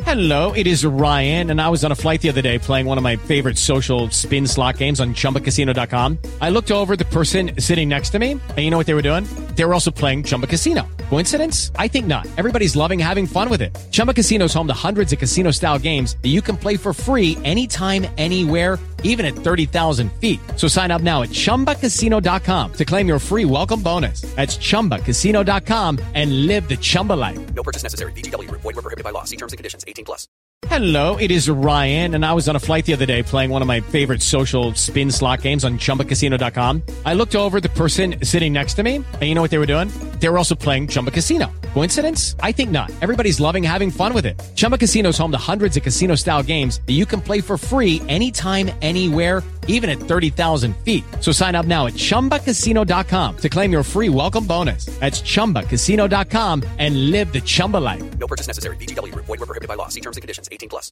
Hello, it is Ryan, and I was on a flight the other day playing one of my favorite social spin slot games on ChumbaCasino.com. I looked over at the person sitting next to me, and you know what they were doing? They were also playing Chumba Casino. Coincidence? I think not. Everybody's loving having fun with it. Chumba Casino is home to hundreds of casino-style games that you can play for free anytime, anywhere, even at 30,000 feet. So sign up now at ChumbaCasino.com to claim your free welcome bonus. That's ChumbaCasino.com and live the Chumba life. No purchase necessary. VGW. Void where prohibited by law. See terms and conditions. 18+. Hello, it is Ryan, and I was on a flight the other day playing one of my favorite social spin slot games on ChumbaCasino.com. I looked over at the person sitting next to me, and you know what they were doing? They were also playing Chumba Casino. Coincidence? I think not. Everybody's loving having fun with it. Chumba Casino is home to hundreds of casino-style games that you can play for free anytime, anywhere, even at 30,000 feet. So sign up now at ChumbaCasino.com to claim your free welcome bonus. That's ChumbaCasino.com and live the Chumba life. No purchase necessary. VGW. Void where prohibited by law. See terms and conditions. 18+.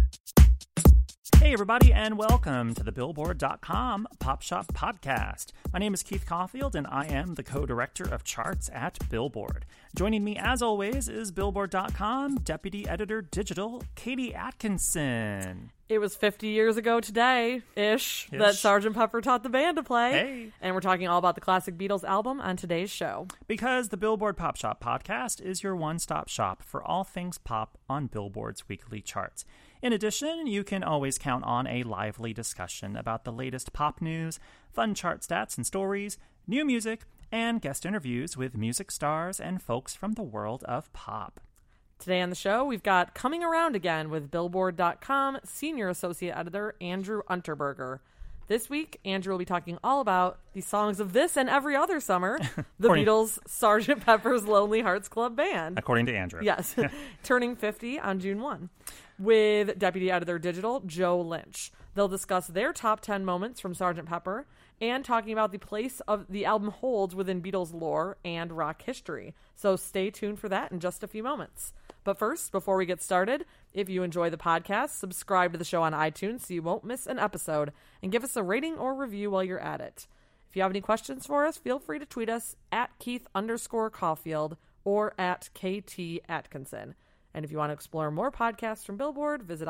Hey everybody, and welcome to the Billboard.com Pop Shop Podcast. My name is Keith Caulfield, and I am the co-director of charts at Billboard. Joining me, as always, is Billboard.com Deputy Editor Digital, Katie Atkinson. It was 50 years ago today-ish that Sgt. Pepper taught the band to play. Hey. And we're talking all about the classic Beatles album on today's show. Because the Billboard Pop Shop Podcast is your one-stop shop for all things pop on Billboard's weekly charts. In addition, you can always count on a lively discussion about the latest pop news, fun chart stats and stories, new music, and guest interviews with music stars and folks from the world of pop. Today on the show, we've got Coming Around Again with Billboard.com Senior Associate Editor Andrew Unterberger. This week, Andrew will be talking all about the songs of this and every other summer, the Beatles' Sgt. Pepper's Lonely Hearts Club Band. According to Andrew. Yes, turning 50 on June 1. With Deputy Editor Digital, Joe Lynch. They'll discuss their top 10 moments from Sgt. Pepper and talking about the place of the album holds within Beatles lore and rock history. So stay tuned for that in just a few moments. But first, before we get started, if you enjoy the podcast, subscribe to the show on iTunes so you won't miss an episode, and give us a rating or review while you're at it. If you have any questions for us, feel free to tweet us at Keith_Caulfield or at KT Atkinson. And if you want to explore more podcasts from Billboard, visit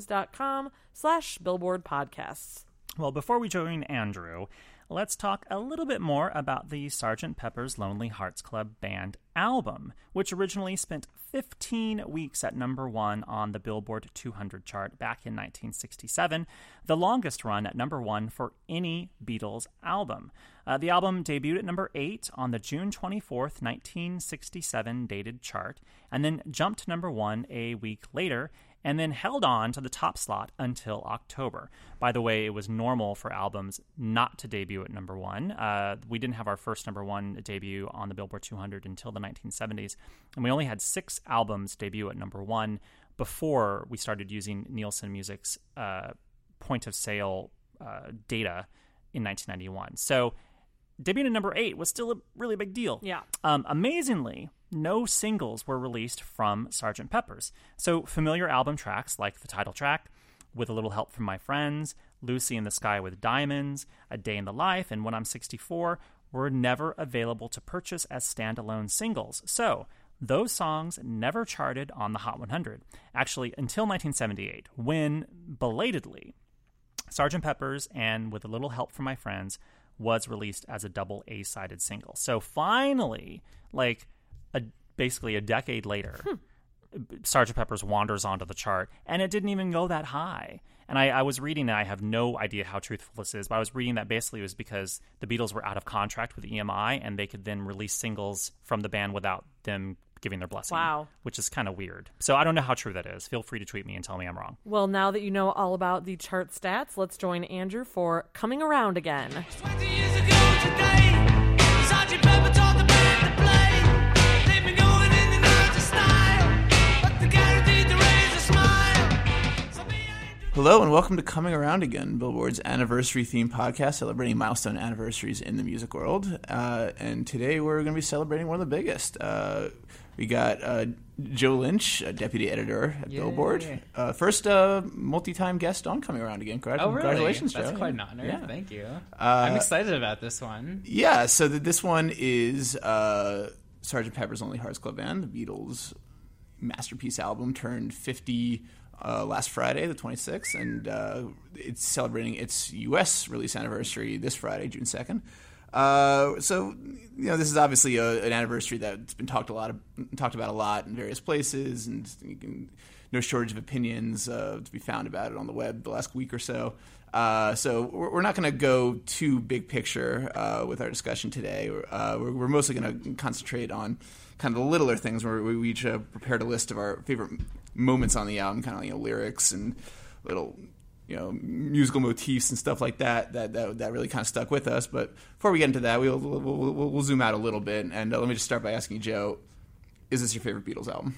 itunes.com/Billboard Podcasts. Well, before we join Andrew, let's talk a little bit more about the Sgt. Pepper's Lonely Hearts Club Band album, which originally spent 15 weeks at number 1 on the Billboard 200 chart back in 1967, the longest run at number 1 for any Beatles album. The album debuted at number 8 on the June 24th, 1967 dated chart, and then jumped to number 1 a week later, and then held on to the top slot until October. By the way, it was normal for albums not to debut at number 1. We didn't have our first number 1 debut on the Billboard 200 until the 1970s, and we only had 6 albums debut at number 1 before we started using Nielsen Music's point-of-sale data in 1991. So debuting at number 8 was still a really big deal. Yeah. Amazingly, no singles were released from Sgt. Pepper's. So familiar album tracks like the title track, With a Little Help from My Friends, Lucy in the Sky with Diamonds, A Day in the Life, and When I'm 64 were never available to purchase as standalone singles. So those songs never charted on the Hot 100, actually until 1978, when, belatedly, Sgt. Pepper's and With a Little Help from My Friends was released as a double A-sided single. So finally, basically a decade later, Sgt. Pepper's wanders onto the chart, and it didn't even go that high. And I was reading, and I have no idea how truthful this is, but I was reading that basically it was because the Beatles were out of contract with EMI, and they could then release singles from the band without them giving their blessing. Wow. Which is kind of weird. So I don't know how true that is. Feel free to tweet me and tell me I'm wrong. Well, now that you know all about the chart stats, let's join Andrew for Coming Around Again. 20 years ago today, Sgt. Pepper taught the band to play. They've been going in and out of style, but they're guaranteed to raise a smile. So Hello and welcome to Coming Around Again, Billboard's anniversary-themed podcast celebrating milestone anniversaries in the music world. And today we're going to be celebrating one of the biggest. We got Joe Lynch, Deputy Editor at Billboard. First multi-time guest on Coming Around Again. Congratulations, Joe. That's quite an honor. Yeah. Thank you. I'm excited about this one. Yeah, so this one is Sgt. Pepper's Lonely Hearts Club Band, the Beatles' masterpiece album turned 50 last Friday, the 26th, and it's celebrating its U.S. release anniversary this Friday, June 2nd. So, this is obviously an anniversary that's been talked about a lot in various places, and no shortage of opinions to be found about it on the web the last week or so. So we're not going to go too big picture with our discussion today. We're mostly going to concentrate on kind of the littler things where we each prepared a list of our favorite moments on the album, kind of lyrics and little musical motifs and stuff like that really kind of stuck with us. But before we get into that, we'll zoom out a little bit, and let me just start by asking you, Joe, is this your favorite Beatles album?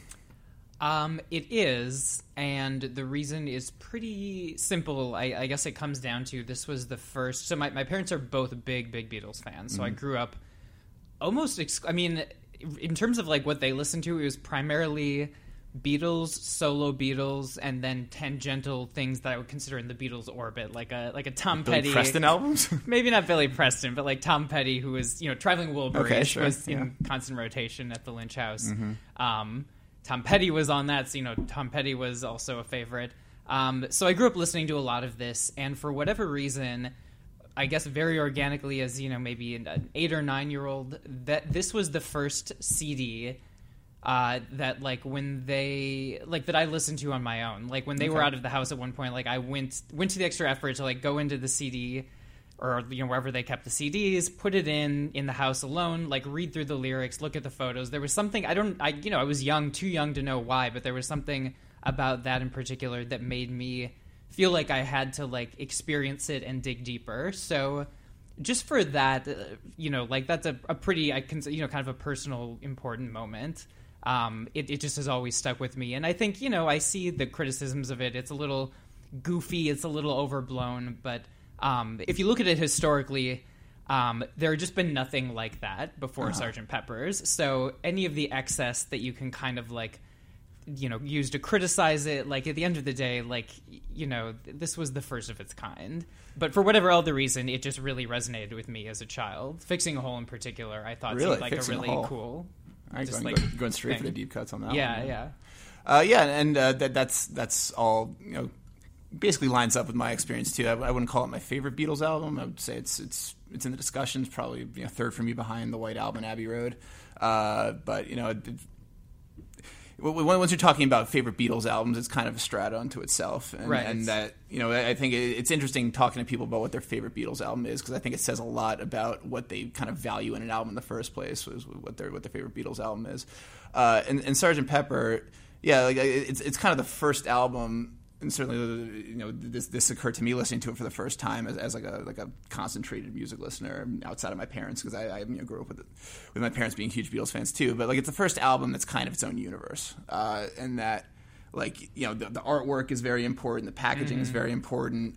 It is, and the reason is pretty simple. I guess it comes down to this was the first. So my parents are both big Beatles fans, so I grew up almost. In terms of what they listened to, it was primarily Beatles, solo Beatles, and then tangential things that I would consider in the Beatles orbit, like a Tom Billy Petty, Preston albums. Maybe not Billy Preston, but Tom Petty, who was Traveling Wilburys, okay, sure. was in constant rotation at the Lynch house. Tom Petty was on that, so Tom Petty was also a favorite. So I grew up listening to a lot of this, and for whatever reason, I guess very organically, as maybe an 8 or 9 year old, that this was the first CD that when they that I listened to on my own. When they were out of the house at one point, I went to the extra effort to go into the CD or wherever they kept the CDs, put it in the house alone, read through the lyrics, look at the photos. There was something I was young, too young to know why, but there was something about that in particular that made me feel like I had to experience it and dig deeper. So just for that, that's a pretty kind of a personal important moment. It just has always stuck with me, and I think I see the criticisms of it. It's a little goofy, it's a little overblown, but if you look at it historically, there had just been nothing like that before Sgt. Pepper's. So any of the excess that you can kind of use to criticize it, at the end of the day, this was the first of its kind. But for whatever other reason, it just really resonated with me as a child. Fixing a Hole in particular, I thought seemed like a really cool. All right, going straight for the deep cuts on that. Yeah. And that's all basically lines up with my experience too. I wouldn't call it my favorite Beatles album. I would say it's in the discussions, probably third for me behind the White Album, Abbey Road. But once you're talking about favorite Beatles albums, it's kind of a strata unto itself, and that I think it's interesting talking to people about what their favorite Beatles album is, because I think it says a lot about what they kind of value in an album in the first place, was what their favorite Beatles album is. And Sgt. Pepper, it's kind of the first album. And certainly, this occurred to me listening to it for the first time as a concentrated music listener outside of my parents, because I grew up with my parents being huge Beatles fans too. But it's the first album that's kind of its own universe, and that the artwork is very important, the packaging is very important.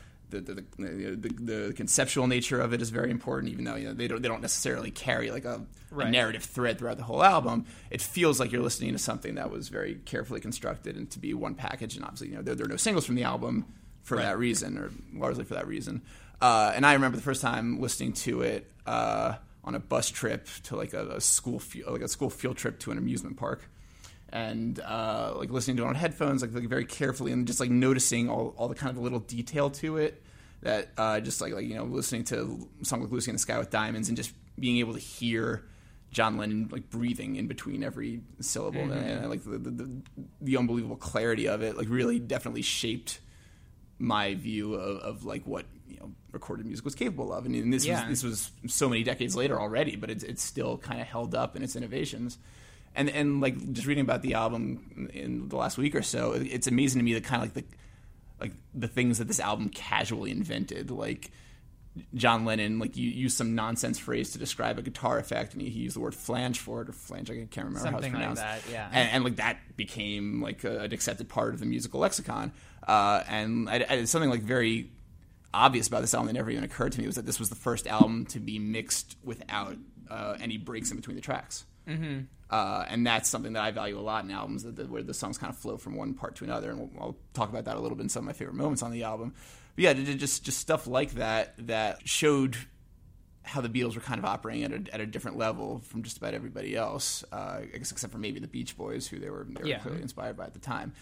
The conceptual nature of it is very important, even though they don't necessarily carry a narrative thread throughout the whole album. It feels like you're listening to something that was very carefully constructed and to be one package. And obviously, there are no singles from the album for that reason, or largely for that reason. And I remember the first time listening to it on a bus trip to a school field trip to an amusement park. And listening to it on headphones, very carefully, and just noticing all the kind of little detail to it, that just listening to a song like Lucy in the Sky with Diamonds, and just being able to hear John Lennon between in between every syllable, and the unbelievable clarity of it, really definitely shaped my view of what recorded music was capable of. And this was so many decades later already, but it's still kind of held up in its innovations. And just reading about the album in the last week or so, it's amazing to me the kind of the things that this album casually invented. John Lennon, you used some nonsense phrase to describe a guitar effect, and he used the word flange for it, or flange, I can't remember how it's pronounced. Something like that, yeah. And that became an accepted part of the musical lexicon. And something very obvious about this album that never even occurred to me was that this was the first album to be mixed without any breaks in between the tracks. Mm-hmm. And that's something that I value a lot in albums, where the songs kind of flow from one part to another, and I'll talk about that a little bit in some of my favorite moments on the album. But yeah, just stuff like that showed how the Beatles were kind of operating at a different level from just about everybody else, I guess except for maybe the Beach Boys, who they were clearly inspired by at the time.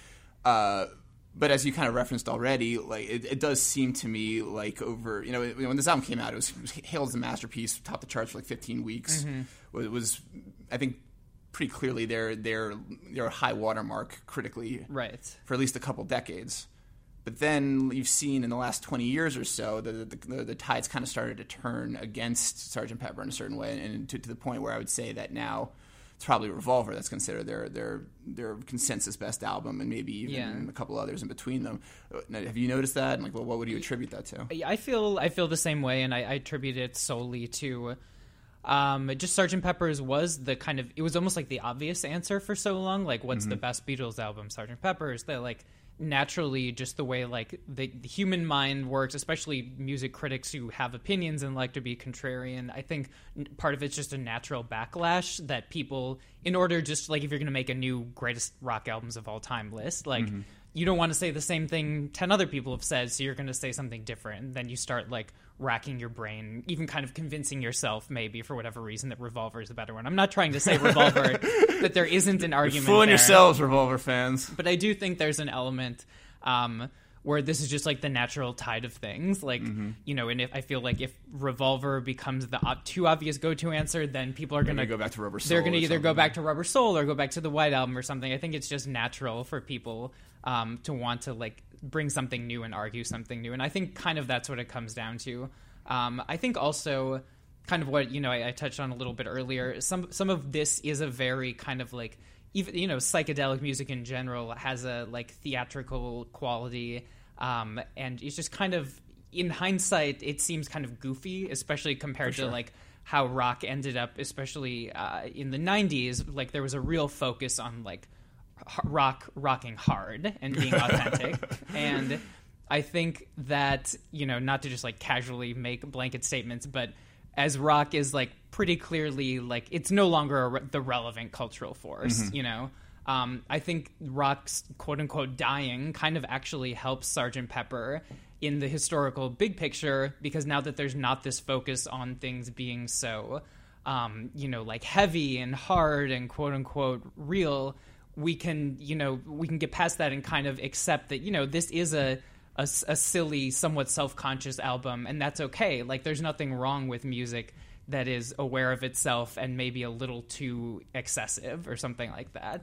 But as you kind of referenced already, like it does seem to me like over, when this album came out, it was hailed as a masterpiece, topped the charts for like 15 weeks. It was, I think, pretty clearly their high watermark critically, Right. for at least a couple decades. But then you've seen in the last 20 years or so the tides kind of started to turn against Sgt. Pepper in a certain way, and to the point where I would say that now it's probably Revolver that's considered their consensus best album, and maybe even a couple others in between them. Now, have you noticed that? And like, well, what would you attribute that to? I feel the same way, and I attribute it solely to just Sgt. Pepper's was the kind of, it was almost like the obvious answer for so long. Like, what's the best Beatles album? Sgt. Pepper's. They're like, naturally, just the way like the human mind works, especially music critics who have opinions and like to be contrarian. I think part of it's just a natural backlash that people, in order just like if you're going to make a new greatest rock albums of all time list, like you don't want to say the same thing 10 other people have said, so you're going to say something different. And then you start like racking your brain, even kind of convincing yourself maybe for whatever reason that Revolver is a better one. I'm not trying to say Revolver that there isn't an argument. You're fooling there. yourselves, Revolver fans. But I do think there's an element where this is just like the natural tide of things. Like, and if I feel like if Revolver becomes the too obvious go-to answer, then people are going to go back to Rubber Soul. They're going to either go back to Rubber Soul or go back to the White Album or something. I think it's just natural for people to want to like bring something new and argue something new. And I think kind of that's what it comes down to. I think also kind of what, I touched on a little bit earlier, some of this is a very kind of like, even, psychedelic music in general has a like theatrical quality. And it's just kind of, in hindsight, it seems kind of goofy, especially compared to like how rock ended up, especially in the 90s. Like there was a real focus on like rocking hard and being authentic. And I think that, not to just like casually make blanket statements, but as rock is like pretty clearly like it's no longer the relevant cultural force, I think rock's quote unquote dying kind of actually helps Sgt. Pepper in the historical big picture, because now that there's not this focus on things being so, like heavy and hard and quote unquote real, we can get past that and kind of accept that, this is a silly, somewhat self-conscious album, and that's okay. Like, there's nothing wrong with music that is aware of itself and maybe a little too excessive or something like that.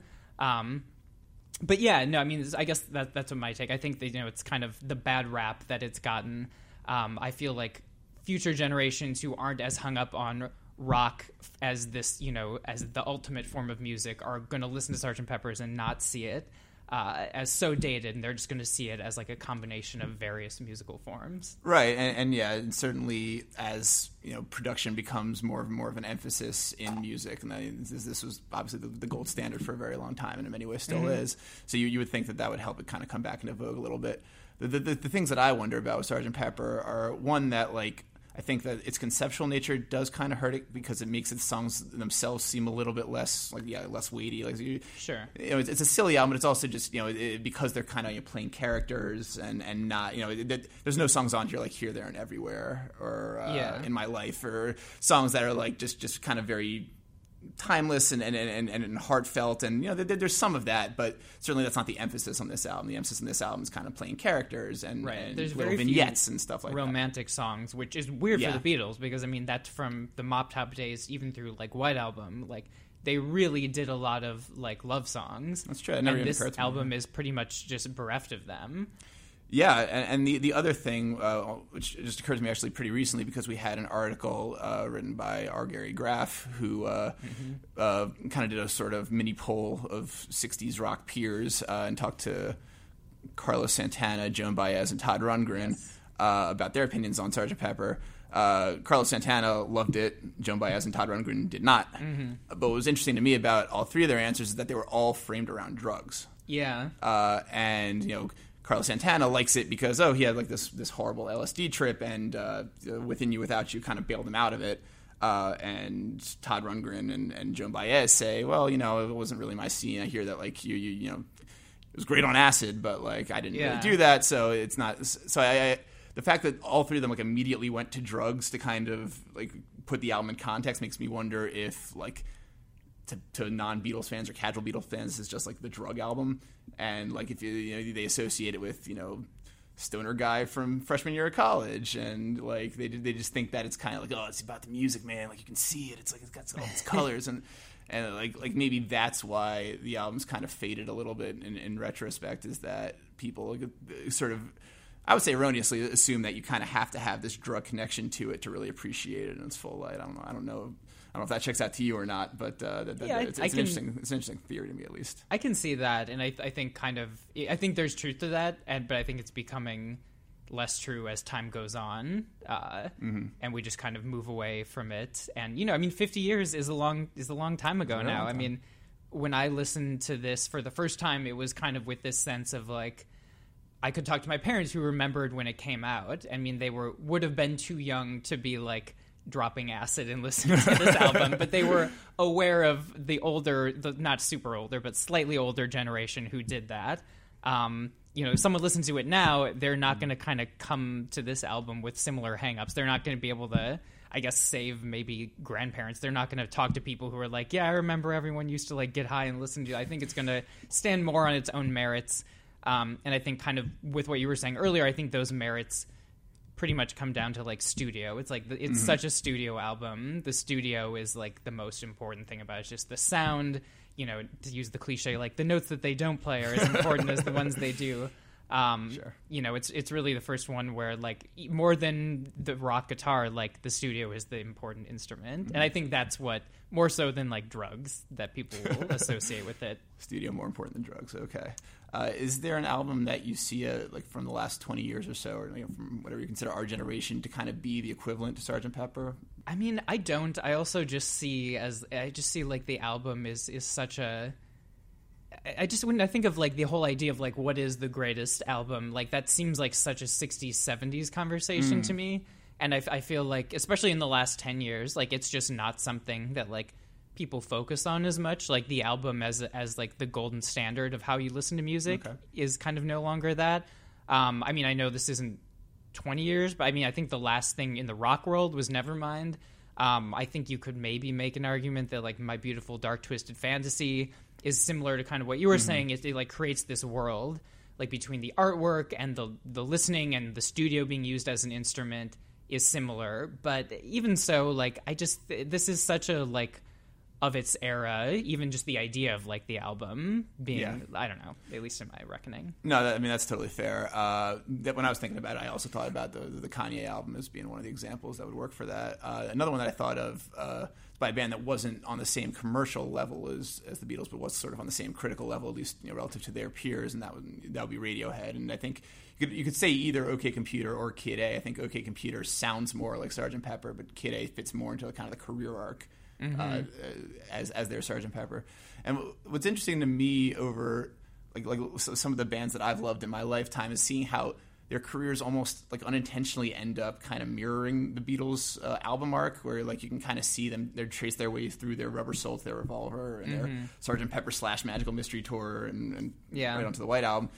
But yeah, no, I mean, I guess that's what my take. I think that, it's kind of the bad rap that it's gotten. I feel like future generations who aren't as hung up on rock as this, as the ultimate form of music are going to listen to Sgt. Pepper's and not see it as so dated, and they're just going to see it as like a combination of various musical forms. Right, and yeah, and certainly as production becomes more of an emphasis in music, and this was obviously the gold standard for a very long time, and in many ways still is. So you would think that would help it kind of come back into vogue a little bit. The things that I wonder about with Sgt. Pepper are, one, that like I think that its conceptual nature does kind of hurt it, because it makes its songs themselves seem a little bit less less weighty. Like sure, it's a silly album, but it's also just because they're kind of playing characters and not there's no songs on here like Here, There, and Everywhere or In My Life, or songs that are like just kind of very timeless and heartfelt, and there's some of that, but certainly that's not the emphasis on this album. The emphasis on this album is kind of playing characters and there's little very vignettes few and stuff like romantic songs, which is weird for the Beatles, because I mean that's from the Mop Top days, even through like White Album, like they really did a lot of like love songs. That's true. And this album is pretty much just bereft of them. Yeah, and the other thing, which just occurred to me actually pretty recently, because we had an article written by R. Gary Graff, who kind of did a sort of mini poll of 60s rock peers and talked to Carlos Santana, Joan Baez, and Todd Rundgren about their opinions on Sgt. Pepper. Carlos Santana loved it. Joan Baez and Todd Rundgren did not. But what was interesting to me about all three of their answers is that they were all framed around drugs. Yeah. And, Carlos Santana likes it because, he had like this horrible LSD trip, and Within You Without You kind of bailed him out of it. And Todd Rundgren and Joan Baez say, well, it wasn't really my scene. I hear that like you it was great on acid, but like I didn't really do that, so it's not. So the fact that all three of them like immediately went to drugs to kind of like put the album in context makes me wonder if like to non-Beatles fans or casual Beatles fans, this is just like the drug album, and like if they associate it with stoner guy from freshman year of college, and like they just think that it's kind of like, oh, it's about the music, man, like you can see it, it's like it's got all these colors and like maybe that's why the album's kind of faded a little bit in retrospect, is that people sort of, I would say erroneously, assume that you kind of have to have this drug connection to it to really appreciate it in its full light. I don't know if that checks out to you or not, but it's an interesting theory to me, at least. I can see that, and I think I think there's truth to that, but I think it's becoming less true as time goes on, and we just kind of move away from it. And 50 years is a long time ago now. I mean, when I listened to this for the first time, it was kind of with this sense of like, I could talk to my parents who remembered when it came out. I mean, they would have been too young to be like dropping acid and listening to this album, but they were aware of the not super older, but slightly older generation who did that. If someone listens to it now, they're not going to kind of come to this album with similar hangups. They're not going to be able to, I guess, save maybe grandparents. They're not going to talk to people who are like, yeah, I remember everyone used to like get high and listen to it. I think it's going to stand more on its own merits. And I think kind of with what you were saying earlier, I think those merits pretty much come down to like studio. It's like it's such a studio album. The studio is like the most important thing about it. It's just the sound, to use the cliche, like the notes that they don't play are as important as the ones they do. Sure. It's really the first one where like more than the rock guitar, like the studio is the important instrument. And I think that's what more so than like drugs that people will associate with it. Studio more important than drugs. Okay. Is there an album that you see like from the last 20 years or so, or from whatever you consider our generation, to kind of be the equivalent to Sgt. Pepper? I mean, I don't. I also just see like the album is such a. When I think of like the whole idea of like what is the greatest album, like that seems like such a 60s 70s conversation to me, and I feel like especially in the last 10 years, like it's just not something that like people focus on as much. Like the album as like the golden standard of how you listen to music is kind of no longer that. I mean, I know this isn't 20 years, but I mean, I think the last thing in the rock world was Nevermind. I think you could maybe make an argument that like My Beautiful Dark Twisted Fantasy is similar to kind of what you were saying. It like creates this world like between the artwork and the listening and the studio being used as an instrument is similar. But even so, like this is such a like of its era, even just the idea of like the album being, I don't know, at least in my reckoning. No, that's totally fair. That when I was thinking about it, I also thought about the Kanye album as being one of the examples that would work for that. Another one that I thought of by a band that wasn't on the same commercial level as the Beatles, but was sort of on the same critical level, at least relative to their peers, and that would be Radiohead. And I think you could say either OK Computer or Kid A. I think OK Computer sounds more like Sgt. Pepper, but Kid A fits more into kind of the career arc. As their Sgt. Pepper. And what's interesting to me over like some of the bands that I've loved in my lifetime is seeing how their careers almost like unintentionally end up kind of mirroring the Beatles album arc, where like you can kind of see them, they trace their way through their Rubber Soul to their Revolver and their Sgt. Pepper / Magical Mystery Tour and right onto the White Album.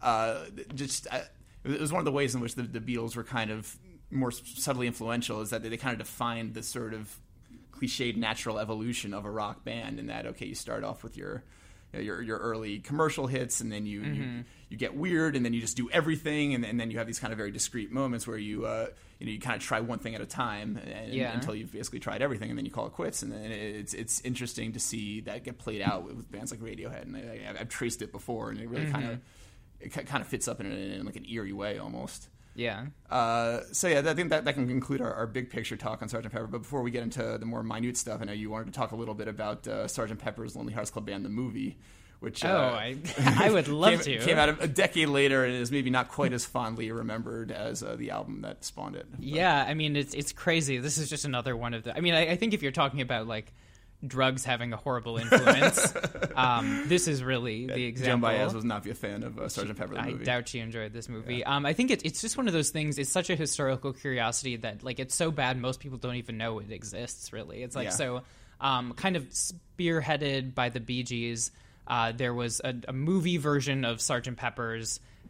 It was one of the ways in which the Beatles were kind of more subtly influential, is that they kind of defined the sort of cliched natural evolution of a rock band, in that you start off with your early commercial hits, and then you get weird, and then you just do everything, and then you have these kind of very discrete moments where you kind of try one thing at a time until you've basically tried everything, and then you call it quits. And then it's interesting to see that get played out with bands like Radiohead, and I've traced it before, and it really kind of fits up in like an eerie way almost. Yeah. I think that can conclude our big picture talk on Sgt. Pepper. But before we get into the more minute stuff, I know you wanted to talk a little bit about Sgt. Pepper's Lonely Hearts Club Band, the movie, which I would love to. Came out a decade later and is maybe not quite as fondly remembered as the album that spawned it. But. Yeah, I mean it's crazy. This is just another one of the. I mean, I think if you're talking about like drugs having a horrible influence, this is really the example. Joan Baez was not a fan of Sgt. Pepper the movie. I doubt she enjoyed this movie. Yeah. I think it's just one of those things. It's such a historical curiosity that like it's so bad most people don't even know it exists. Really, it's like so kind of spearheaded by the Bee Gees. There was a movie version of Sgt. Pepper's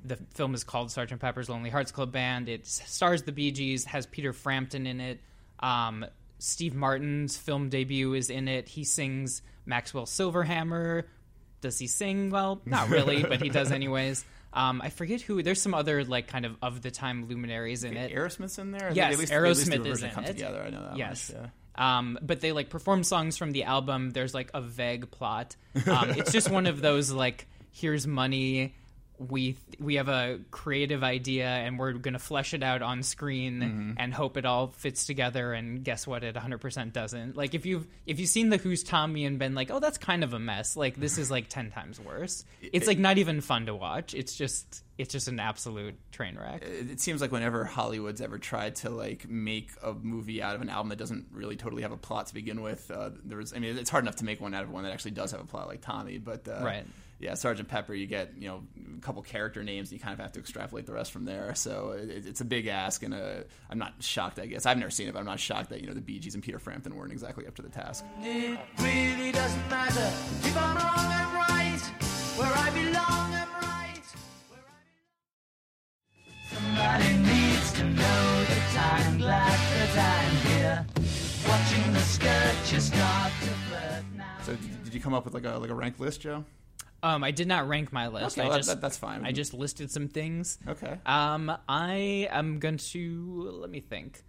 The film is called Sgt. Pepper's Lonely Hearts Club Band. It stars the Bee Gees, has Peter Frampton in it. Steve Martin's film debut is in it. He sings Maxwell Silverhammer. Does he sing? Well, not really, but he does anyways. I forget who. There's some other like kind of the time luminaries in it. Aerosmith's in there. Yes, at least Aerosmith the is version in come it. Together, I know that. Yes. Much, yeah. But they like perform songs from the album. There's like a vague plot. It's just one of those like, here's money. We have a creative idea and we're going to flesh it out on screen and hope it all fits together, and guess what, it 100% doesn't. Like if you've seen the Who's Tommy and been like, oh, that's kind of a mess, like this is like 10 times worse. It's like not even fun to watch. It's just an absolute train wreck. It seems like whenever Hollywood's ever tried to like make a movie out of an album that doesn't really totally have a plot to begin with, it's hard enough to make one out of one that actually does have a plot, like Tommy, but right. Yeah, Sgt. Pepper, you get a couple character names, and you kind of have to extrapolate the rest from there. So it's a big ask, and I'm not shocked. I guess I've never seen it, but I'm not shocked that the Bee Gees and Peter Frampton weren't exactly up to the task. It really doesn't matter if I'm wrong, I'm right. Where I belong, I'm right. Somebody needs to know that I'm glad that I'm here. Watching the skirt just start to flirt now. So did you come up with like a ranked list, Joe? I did not rank my list. Okay, that's fine. I just listed some things. Okay. I am going to, let me think.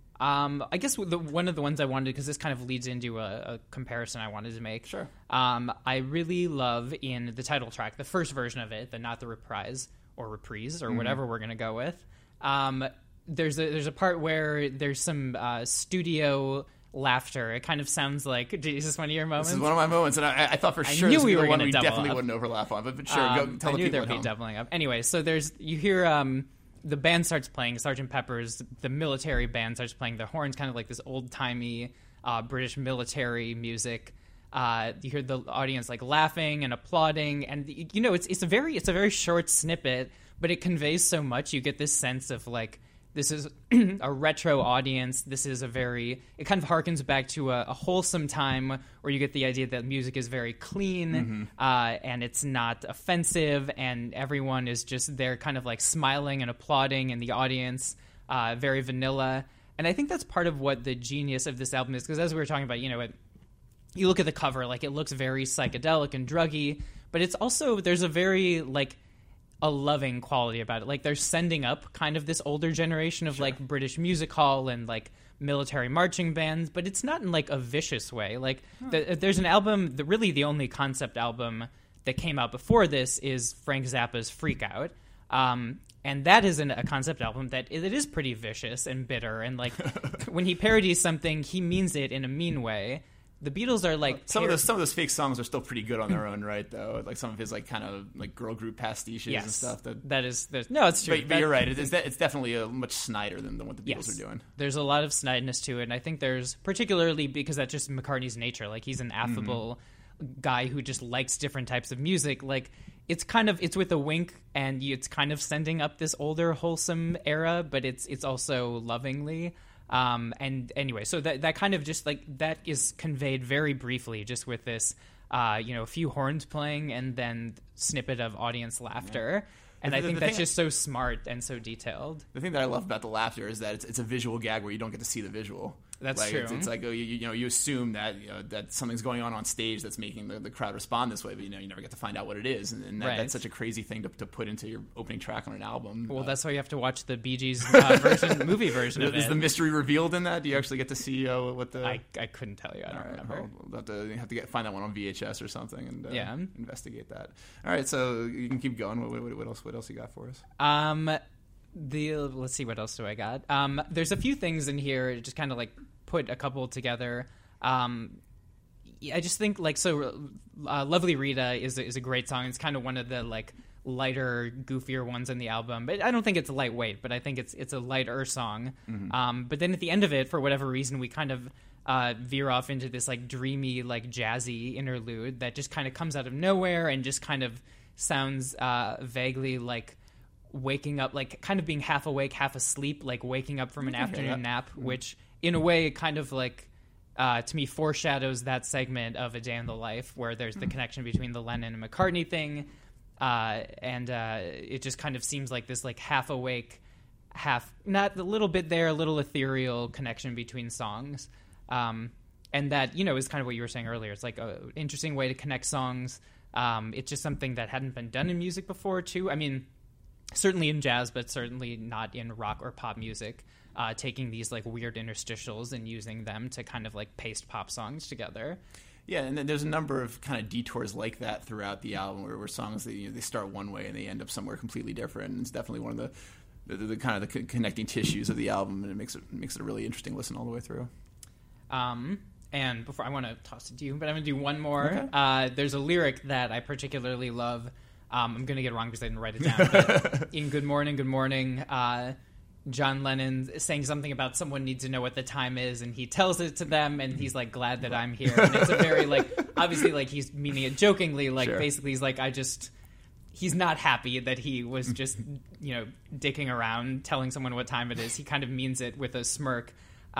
I guess one of the ones I wanted, because this kind of leads into a comparison I wanted to make. Sure. I really love in the title track, the first version of it, not the reprise or whatever we're going to go with. There's a part where there's some studio laughter. It kind of sounds like, is this one of your moments? This is one of my moments, and I thought for sure knew this we was were the one gonna we double definitely up. wouldn't overlap on. But sure, go tell I the knew people there'd at be home. doubling up. Anyway, so you hear the band starts playing, Sgt. Pepper's, the military band starts playing their horns, kind of like this old-timey British military music. You hear the audience like laughing and applauding, and it's a very short snippet, but it conveys so much. You get this sense of like, this is a retro audience. This is it kind of harkens back to a wholesome time where you get the idea that music is very clean, and it's not offensive, and everyone is just there kind of like smiling and applauding in the audience, very vanilla. And I think that's part of what the genius of this album is, because as we were talking about, you look at the cover, like it looks very psychedelic and druggy, but it's also, there's a very like a loving quality about it. Like they're sending up kind of this older generation of like British music hall and like military marching bands, but it's not in like a vicious way. Like there's an album, really the only concept album that came out before this is Frank Zappa's Freak Out. And that is a concept album that it is pretty vicious and bitter. And like when he parodies something, he means it in a mean way. The Beatles are like some of those fake songs are still pretty good on their own, right? Though, like some of his like kind of like girl group pastiches and stuff. It's true. But you're right. It's definitely a much snider than what the Beatles are doing. There's a lot of snidness to it, and I think there's particularly because that's just McCartney's nature. Like he's an affable guy who just likes different types of music. Like it's with a wink, and it's kind of sending up this older wholesome era, but it's also lovingly. And anyway, so that kind of just like that is conveyed very briefly just with this, a few horns playing and then snippet of audience laughter. And I think that's just so smart and so detailed. The thing that I love about the laughter is that it's a visual gag where you don't get to see the visual. That's true. It's like you assume that that something's going on stage that's making the crowd respond this way, but you never get to find out what it is, and that's such a crazy thing to put into your opening track on an album. Well, that's why you have to watch the Bee Gees movie version of it. Is the mystery revealed in that? Do you actually get to see what the? I couldn't tell you. I don't remember. We'll have to find that one on VHS or something and investigate that. All right, so you can keep going. What else you got for us? Let's see, what else do I got? There's a few things in here, just kind of like put a couple together. I just think like Lovely Rita is a great song. It's kind of one of the like lighter, goofier ones in the album, but I don't think it's lightweight, but I think it's a lighter song. But then at the end of it, for whatever reason, we kind of veer off into this like dreamy, like jazzy interlude that just kind of comes out of nowhere and just kind of sounds vaguely like waking up, like kind of being half awake, half asleep, like waking up from an afternoon nap, which in a way kind of like to me foreshadows that segment of A Day in the Life where there's the connection between the Lennon and McCartney thing. It just kind of seems like this like half awake, half not, a little bit there, a little ethereal connection between songs. And that, is kind of what you were saying earlier. It's like an interesting way to connect songs. It's just something that hadn't been done in music before, too. I mean, certainly in jazz, but certainly not in rock or pop music. Taking these like weird interstitials and using them to kind of like paste pop songs together. Yeah, and then there's a number of kind of detours like that throughout the album, where songs that they start one way and they end up somewhere completely different. And it's definitely one of the kind of the connecting tissues of the album, and it makes it a really interesting listen all the way through. And before I want to toss it to you, but I'm going to do one more. Okay. There's a lyric that I particularly love. I'm going to get it wrong because I didn't write it down. But in Good Morning, Good Morning, John Lennon is saying something about someone needs to know what the time is, and he tells it to them, and he's like, glad that I'm here. And it's a very like, obviously like he's meaning it jokingly, like Sure. basically he's like, he's not happy that he was just, dicking around telling someone what time it is. He kind of means it with a smirk.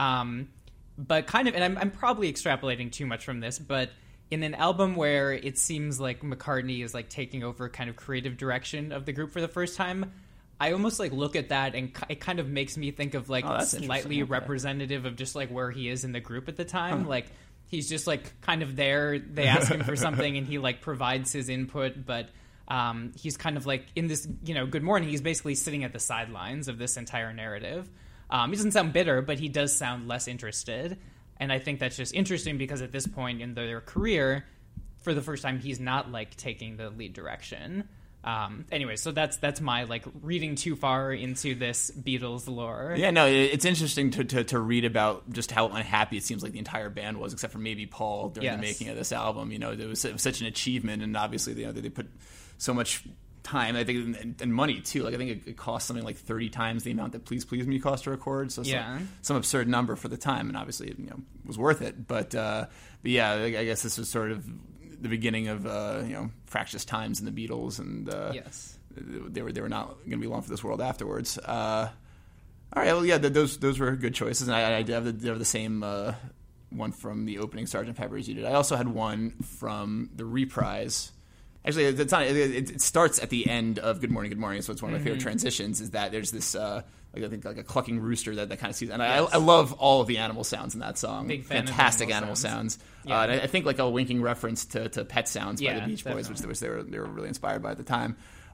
But kind of, and I'm probably extrapolating too much from this, but in an album where it seems like McCartney is like taking over kind of creative direction of the group for the first time, I almost like look at that and it kind of makes me think of like that's slightly interesting. Okay. representative of just like where he is in the group at the time. Like he's just like kind of there. They ask him for something and he like provides his input, but he's kind of like in this, Good Morning, he's basically sitting at the sidelines of this entire narrative. He doesn't sound bitter, but he does sound less interested. And I think that's just interesting because at this point in their career, for the first time, he's not like taking the lead direction. Anyway, so that's my like reading too far into this Beatles lore. Yeah, no, it's interesting to read about just how unhappy it seems like the entire band was, except for maybe Paul during the making of this album. It was such an achievement, and obviously they put so much time, I think, and money too. Like I think it cost something like 30 times the amount that Please Please Me cost to record. So some absurd number for the time, and obviously it was worth it. But yeah, I guess this was sort of the beginning of fractious times in the Beatles, and they were not going to be long for this world afterwards. All right, well, yeah, those were good choices, and I have the same one from the opening Sgt. Pepper's you did. I also had one from the reprise. Actually, it's not. It starts at the end of Good Morning, Good Morning. So it's one of my favorite transitions. Is that there's this I think like a clucking rooster that kind of sees. And I love all of the animal sounds in that song. Big fan Fantastic of animal sounds. Yeah. And I think like a winking reference to Pet Sounds by the Beach Boys, definitely. which they were really inspired by at the time.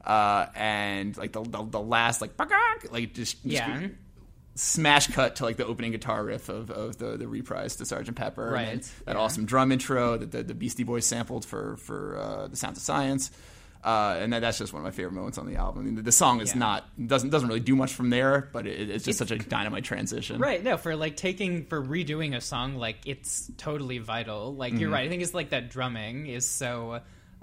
And like the last like just smash cut to like the opening guitar riff of the reprise to Sgt. Pepper, right? And that awesome drum intro that the Beastie Boys sampled for the Sounds of Science, and that's just one of my favorite moments on the album. I mean, the song is doesn't really do much from there, but it's just such a dynamite transition, right? No, for redoing a song, like it's totally vital. Like you're right. I think it's like that drumming is so.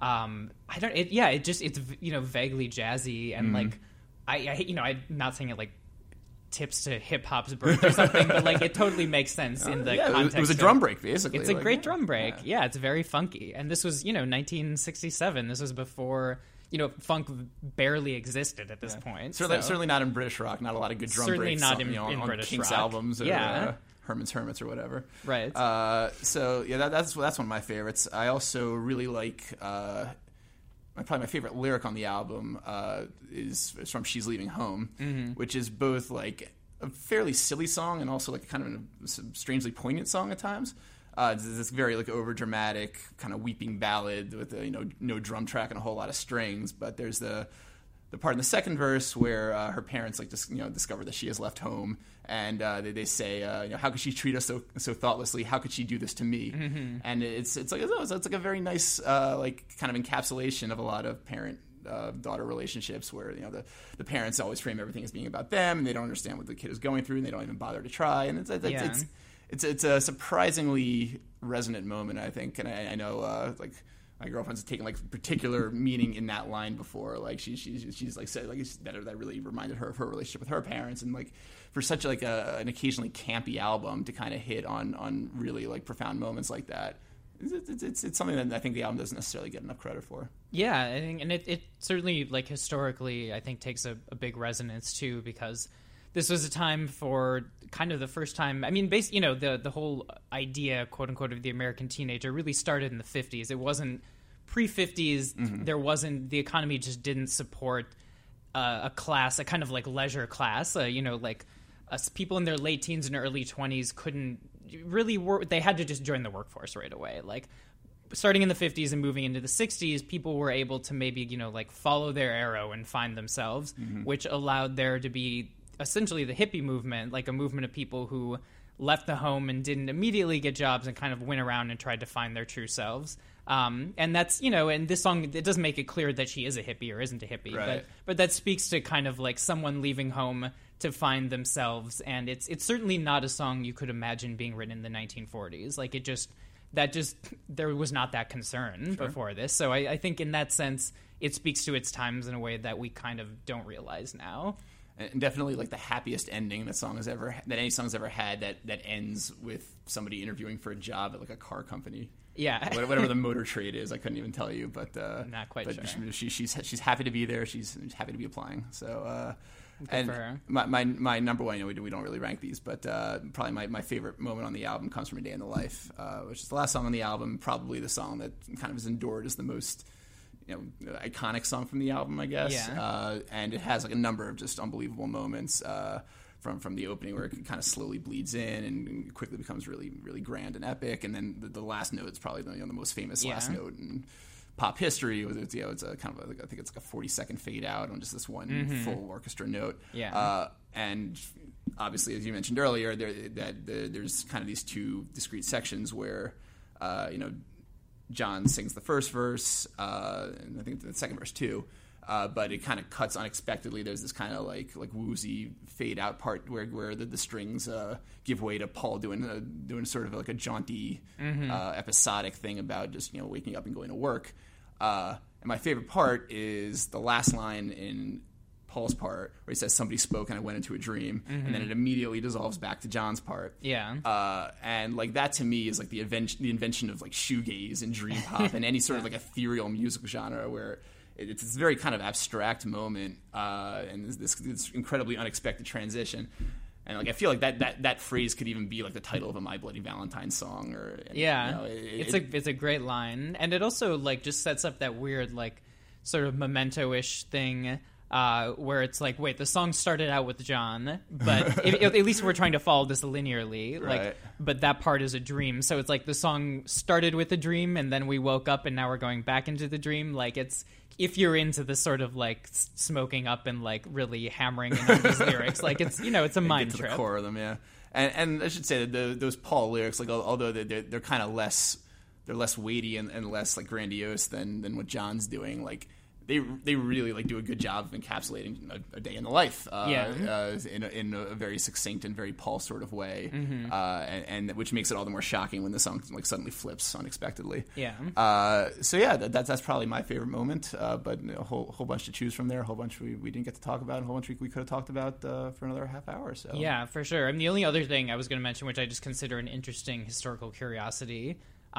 It's vaguely jazzy and like I'm not saying it like tips to hip hop's birth or something, but like it totally makes sense in the context. It was a drum break, basically. It's a great drum break. Yeah, it's very funky. And this was 1967. This was before funk barely existed at this point. Certainly not in British rock. Not a lot of good drum breaks. Certainly not in on British Kinks rock. albums or Herman's Hermits or whatever. Right. So yeah, that's one of my favorites. I also really like. Probably my favorite lyric on the album is from "She's Leaving Home," which is both like a fairly silly song and also like kind of a strangely poignant song at times. It's this very like over dramatic kind of weeping ballad with no drum track and a whole lot of strings. But there's the part in the second verse where her parents like just discover that she has left home, and they say how could she treat us so thoughtlessly? How could she do this to me? And it's like a very nice like kind of encapsulation of a lot of parent daughter relationships where the parents always frame everything as being about them, and they don't understand what the kid is going through, and they don't even bother to try. And it's a surprisingly resonant moment, I think, and I know like. My girlfriend's taken like particular meaning in that line before. Like she's like said like that really reminded her of her relationship with her parents, and like for such like an occasionally campy album to kind of hit on really like profound moments like that. It's something that I think the album doesn't necessarily get enough credit for. Yeah, I think, and it certainly like historically I think takes a big resonance too, because this was a time for kind of the first time. I mean, the whole idea, quote unquote, of the American teenager really started in the 50s. It wasn't pre-50s, there wasn't, the economy just didn't support a class, a kind of like leisure class, people in their late teens and early 20s couldn't really work. They had to just join the workforce right away. Like, starting in the 50s and moving into the 60s, people were able to maybe, follow their arrow and find themselves, which allowed there to be essentially the hippie movement, like a movement of people who left the home and didn't immediately get jobs and kind of went around and tried to find their true selves. And that's, and this song, it doesn't make it clear that she is a hippie or isn't a hippie, Right. but that speaks to kind of like someone leaving home to find themselves. And it's certainly not a song you could imagine being written in the 1940s. Like, there was not that concern before this. So I think in that sense, it speaks to its times in a way that we kind of don't realize now. And definitely like the happiest ending that any song's ever had, that ends with somebody interviewing for a job at like a car company. Yeah. Whatever the motor trade is, I couldn't even tell you, but not quite sure. She's happy to be there. She's happy to be applying. So and for her. my number one, we don't really rank these, but probably my favorite moment on the album comes from A Day in the Life, which is the last song on the album, probably the song that kind of is endured as the most iconic song from the album, I guess. Yeah. And it has like a number of just unbelievable moments from the opening where it kind of slowly bleeds in and quickly becomes really, really grand and epic. And then the last note is probably the most famous last note in pop history. It's a kind of I think it's like a 40-second fade out on just this one full orchestra note. Yeah. And obviously, as you mentioned earlier, there's kind of these two discrete sections where John sings the first verse, and I think the second verse too. But it kind of cuts unexpectedly. There's this kind of like woozy fade out part where the strings give way to Paul doing sort of like a jaunty episodic thing about just waking up and going to work. And my favorite part is the last line in Paul's part where he says, "Somebody spoke and I went into a dream," and then it immediately dissolves back to John's part. Yeah. And like that to me is like the invention of like shoegaze and dream pop and any sort of like ethereal musical genre where it's this very kind of abstract moment and this incredibly unexpected transition. And like I feel like that phrase could even be like the title of a My Bloody Valentine song. It's a great line, and it also like just sets up that weird like sort of Memento-ish thing. Where it's like, wait, the song started out with John, but at least we're trying to follow this linearly. Right. But that part is a dream. So it's like the song started with a dream, and then we woke up, and now we're going back into the dream. Like it's if you're into the sort of like smoking up and like really hammering in on these lyrics, like it's it's a mind get to trip. the core of them, yeah. And I should say that those Paul lyrics, like although they're kind of less weighty and less like grandiose than what John's doing, like. They really like do a good job of encapsulating a day in the life in a very succinct and very Paul sort of way, and which makes it all the more shocking when the song like suddenly flips unexpectedly. Yeah. So yeah, that's probably my favorite moment. But a whole bunch to choose from there. A whole bunch we didn't get to talk about. And a whole bunch we could have talked about for another half hour. So yeah, for sure. I mean, the only other thing I was going to mention, which I just consider an interesting historical curiosity.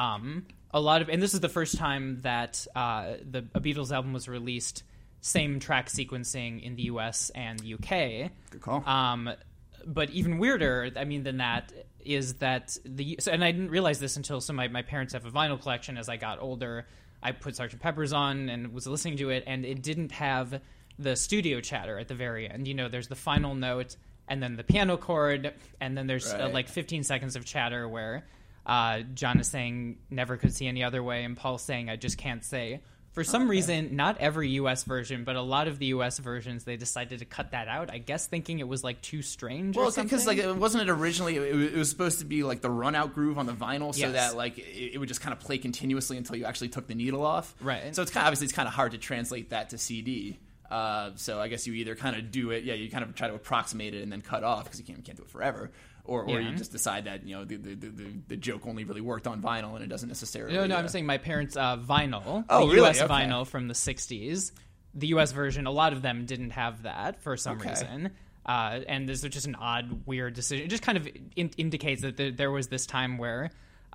And this is the first time that a Beatles album was released, same track sequencing in the US and the UK. Good call. But even weirder, than that is that and I didn't realize this until my parents have a vinyl collection. As I got older, I put Sgt. Pepper's on and was listening to it, and it didn't have the studio chatter at the very end. There's the final note, and then the piano chord, and then there's like 15 seconds of chatter where John is saying never could see any other way, and Paul's saying I just can't say. For some reason, not every U.S. version, but a lot of the U.S. versions, they decided to cut that out, I guess thinking it was like too strange or something. Well, because wasn't it originally, it was supposed to be like the run-out groove on the vinyl so that like it would just kind of play continuously until you actually took the needle off. Right. So it's kind of hard to translate that to CD. So I guess you either kind of do it, you kind of try to approximate it and then cut off because you can't do it forever. Or you just decide that the joke only really worked on vinyl and it doesn't necessarily. No, I'm saying my parents' vinyl, the really? U.S. Okay. Vinyl from the '60s. The U.S. version, a lot of them didn't have that for some reason, and this was just an odd, weird decision. It just kind of indicates that there was this time where,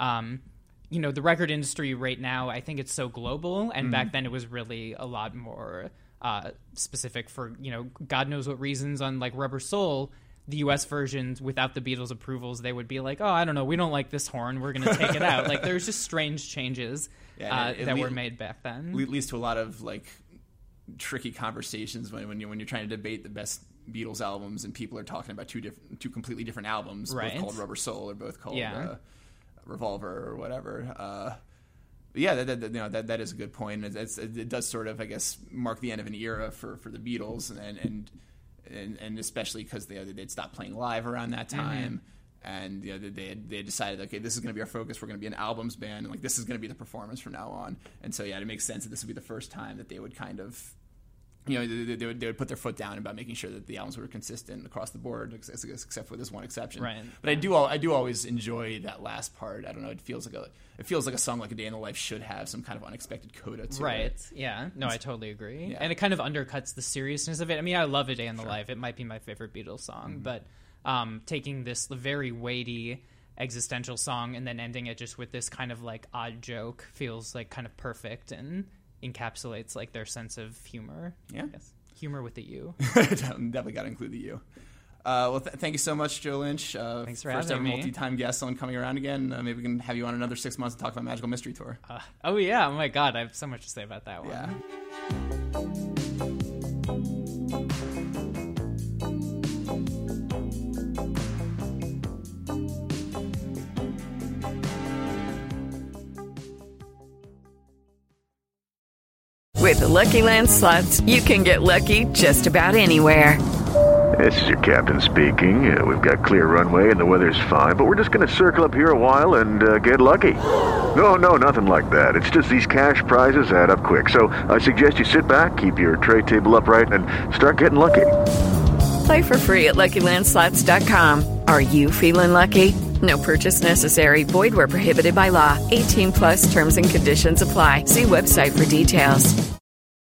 the record industry right now, I think it's so global, and back then it was really a lot more specific for God knows what reasons. On like Rubber Soul, the US versions without the Beatles' approvals, they would be like, oh, I don't know, we don't like this horn, we're going to take it out. Like, there's just strange changes that were made back then. Leads to a lot of like tricky conversations when you're trying to debate the best Beatles albums and people are talking about two completely different albums, Right. both called Rubber Soul or both called Yeah. Revolver or whatever. Yeah, that is a good point. It does sort of, I guess, mark the end of an era for the Beatles, and especially because they'd stopped playing live around that time, and they had decided, okay, this is going to be our focus. We're going to be an albums band, and like this is going to be the performance from now on. And so it makes sense that this would be the first time that they would kind of, they would put their foot down about making sure that the albums were consistent across the board, except for this one exception. Right. But I do always enjoy that last part. I don't know. It feels like a song like A Day in the Life should have some kind of unexpected coda to it. Right. Yeah. No, I totally agree. Yeah. And it kind of undercuts the seriousness of it. I mean, I love A Day in the Life. It might be my favorite Beatles song, but taking this very weighty existential song and then ending it just with this kind of like odd joke feels like kind of perfect and encapsulates like their sense of humor. Yeah. Yes. Humor with the U. Definitely got to include the U. Well, thank you so much, Joe Lynch. Thanks for first having ever me. multi-time guest on Coming Around Again. Maybe we can have you on another 6 months to talk about Magical Mystery Tour. Oh, yeah. Oh, my God. I have so much to say about that one. Yeah. With the Lucky Land Slots, you can get lucky just about anywhere. This is your captain speaking. We've got clear runway and the weather's fine, but we're just going to circle up here a while and get lucky. No, nothing like that. It's just these cash prizes add up quick. So I suggest you sit back, keep your tray table upright, and start getting lucky. Play for free at LuckyLandSlots.com. Are you feeling lucky? No purchase necessary. Void where prohibited by law. 18+ terms and conditions apply. See website for details.